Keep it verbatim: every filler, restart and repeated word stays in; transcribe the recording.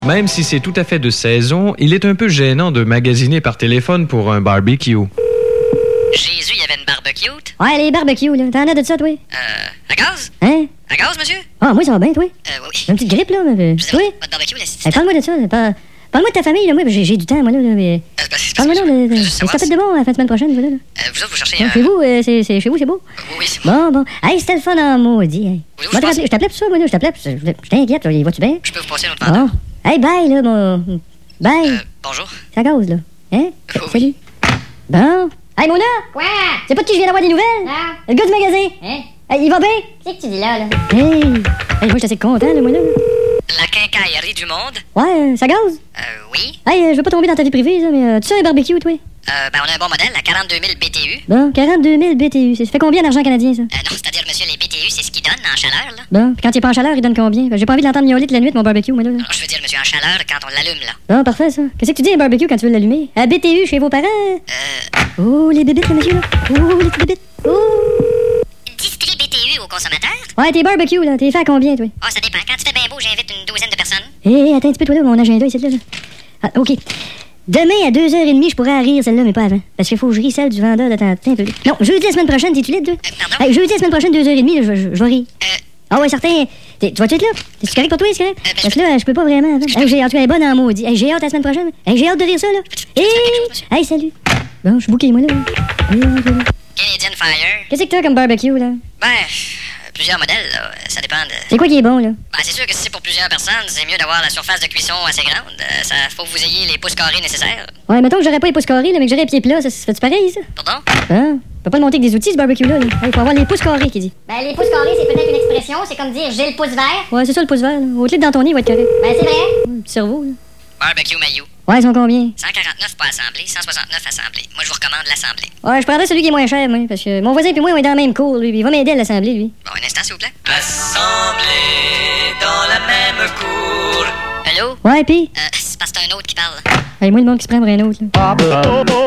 Même si c'est tout à fait de saison, il est un peu gênant de magasiner par téléphone pour un barbecue. Jésus, il y avait une barbecue. Ouais, les barbecues, là. T'en as de ça, toi? Euh, à gaz? Hein? À gaz, monsieur? Ah, moi, ça va bien, toi? Euh, oui, oui. J'ai une petite grippe, là. Mais... Je veux Toi? dire, votre barbecue, là, c'est... Hey, parle-moi de ça. Par... Parle-moi de ta famille, là. Moi, j'ai, j'ai du temps, moi, là. Mais... Euh, c'est parce Parle-moi, que là. je- De... je veux juste Ça savoir fait si- de bon la fin de semaine prochaine, vous, là. Euh, vous autres, vous cherchez Bon, un... chez vous, euh, c'est, c'est... chez vous, c'est beau? Oui, oui, c'est bon. Bon, bon. Hey, c'était le fun en maudit. Hey. Oui, Moi, je pense- je t'appelais pour ça, moi, là. Je t'appelais. Je je t'inquiète, là. Vas-tu bien? Je peux vous passer un autre vendeur. Bon. Hey, bye, là, mon. Bye. Euh, bonjour. Ça cause, là. Hein? Oui. Salut. Bon. Hey, Mona! Quoi? C'est pas de qui je viens d'avoir des nouvelles? Non. Le gars du magasin. Hein? Hey, il va bien? Qu'est-ce que tu dis là, là? Hey! Hey, moi, je suis assez content, là, moi, là. La quincaillerie du monde? Ouais, euh, ça gaze? Euh, oui. Hey, euh, je veux pas tomber dans ta vie privée, ça, mais euh, tu sais un barbecue, toi? Euh, ben, on a un bon modèle, la quarante-deux mille B T U. Bon, quarante-deux mille B T U. Ça fait combien d'argent canadien, ça? Euh, non, c'est-à-dire, monsieur, les B T U, c'est ce qu'ils donnent en chaleur, là. Bon, puis quand il est pas en chaleur, il donne combien? J'ai pas envie de l'entendre miauler toute la nuit de mon barbecue, moi, là. là. Non, je veux dire, monsieur, en chaleur, quand on l'allume, là. Bon, parfait, ça. Qu'est-ce que tu dis, un barbecue, quand tu veux l'allumer? À B T U, chez vos parents? Euh, Oh, les bébites, là, monsieur, là. Oh, les petites bébites. Oh! dix B T U aux consommateurs? Ouais, tes barbecues, là, t'es fait à combien, toi? Ah, ça dépend. Quand tu fais bien beau, j'invite une douzaine de personnes. Hé, hey, attends un petit peu, toi, là, mon agenda, ici, là. là. Ah, OK. Demain, à deux heures trente, je pourrais en rire celle-là, mais pas avant. Parce qu'il faut que je rie celle du vendeur de Tantin. Non, jeudi la semaine prochaine, t'es-tu libre, toi? Euh, pardon? Hey, jeudi la semaine prochaine, deux heures trente, là, je, je, je vais rire. Euh, Ah ouais, certain. T'es- Tu vas-tu être là? C'est correct pour toi, c'est correct? Euh, ben, Parce que là, je peux pas vraiment. Avant. Hey, j'ai hâte, tu es bonne en maudit. Hey, j'ai hâte la semaine prochaine. Hey, j'ai hâte de rire ça, là. Hey, hey, salut. Bon, je suis bouqué, moi, là. Hey, salut. Canadian Fire. Qu'est-ce que t'as comme barbecue, là? Ben, euh, plusieurs modèles, là. Ça dépend de... C'est quoi qui est bon, là? Ben, c'est sûr que si c'est pour plusieurs personnes, c'est mieux d'avoir la surface de cuisson assez grande. Euh, ça, faut que vous ayez les pouces carrés nécessaires. Ouais, mettons que j'aurais pas les pouces carrés, là, mais que j'aurais les pieds plats. Ça se fait-tu pareil, ça? Pardon? Hein? On peut pas le monter avec des outils, ce barbecue-là. Là. Il faut avoir les pouces carrés, qui dit. Ben, les pouces carrés, c'est peut-être une expression. C'est comme dire j'ai le pouce vert. Ouais, c'est ça, le pouce vert. Là. Au lieu de dans ton nez, il va être carré. Ben, c'est vrai. Ouais, petit cerveau, là. Barbecue Mayo. Ouais, ils sont combien? cent quarante-neuf pas assemblé, cent soixante-neuf assemblé. Moi, je vous recommande l'assemblée. Ouais, je prendrais celui qui est moins cher, moi. Parce que mon voisin puis moi, on est dans la même cour, lui. Puis il va m'aider à l'assembler, lui. Bon, un instant, s'il vous plaît. Assemblée dans la même cour. Allô? Ouais, pis? Euh, c'est parce que c'est un autre qui parle. Hey, moi, le monde qui se prend pour un autre, là.